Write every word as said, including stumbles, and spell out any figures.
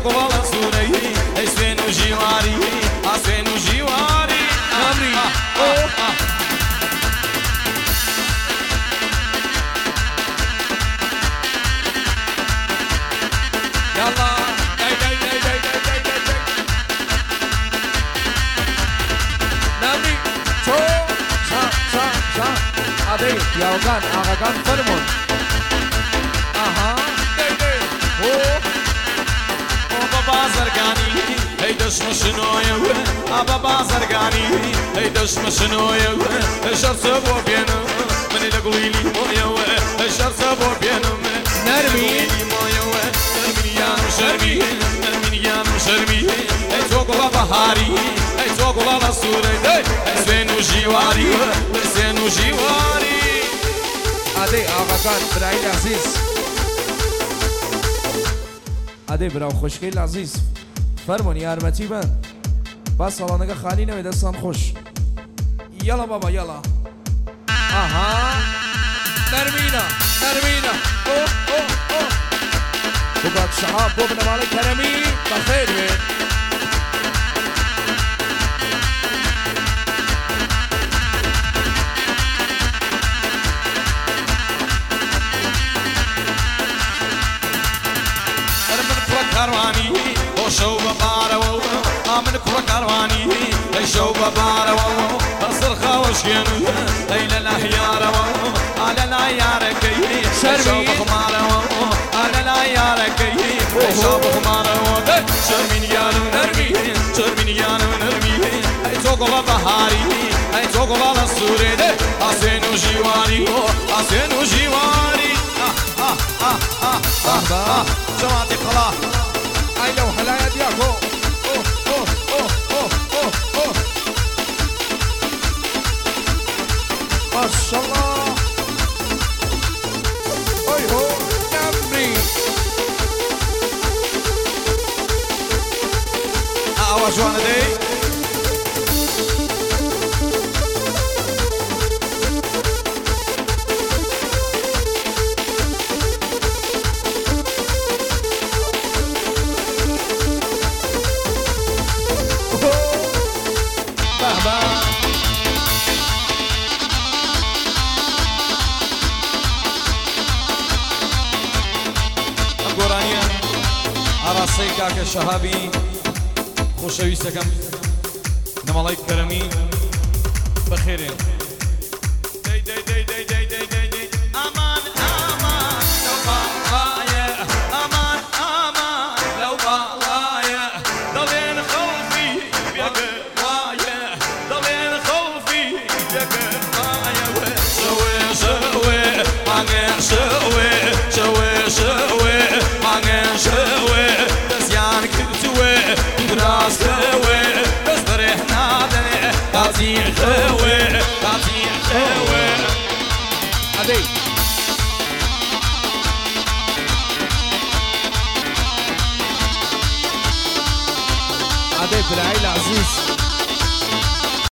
زۆکۆڵە سوورەی ئەی سوێن و ژیواری ئاسوێن و ژیواری ئەمری یاڵا دەی دەی دەی دەی دەی دەی دەی دەی نەمری تۆ چا چا چا ئادەی پیاوەکان ئاغاکان فەرمون ئاها دەی دەی هۆ بە بازرگانی هەی دەشمەشنۆیەوە ئابە بازرگانی هەی دەشمەشنۆیەوە شەرچە بۆ بێنم منی لە گوڵی لیمۆیەوە شەرچە بۆ بێنم نەرمی لیمۆیەوە نەرمینیانم شەرمی نەرمینیانم شەرمی ئەی تۆ گوڵە بەهاری ئەی تۆ گوڵە بە سوورەی ئەی سوێن و ژیواری سوێن و ژیواری ئادەی ئاغاکان برای عەزیز ئادەی براو خوشکەی عەزیز فەرمون یارمەتی بن با ساڵانەکە خالی نەوێ دەستان خۆش یەڵە بابا یەڵە ئاها نەرمینە نەرمینە ئۆ ئۆ ئۆ بگات شەهاب بۆ بنەماڵەی کەرەمی بەخێر بێ کاروانی بۆ شەو بەبارەوە ئامن کوڕە کاروانی ئەی شەو بەبارەوە بەسەر خاوەشێنم ئەی لە لایارەوە ئا لە لای یارەکەی شەو بەخمارەوە ئا لە لای یارەکەی شەو بەخمارەوە شەرمینیان و نەرمی شەرمینیان و نەرمی ئەی تۆ گوڵە بەهاری ئەی تۆ گوڵە لە سوورێ ئاسێن و ژیواری ئاسێن و ژیواری جەماعەتی قەڵا ئای لەو هەلایە دیاکۆ ماشەڵڵا ئۆی هۆ نەمری ئاوا جوانە دەی ئاڕاستەی کاکە شەهابی خۆشەویستەکەم نەماڵەی کەرەمی بەخێرێن ئامان ئامان لەو باڵایە ئامان ئامان لەو باڵایە دەڵێن خەڵفی بێگەوایە دەڵێن خەڵفی بێگەوایە شەوێ شەوێ مانگێ شەوێ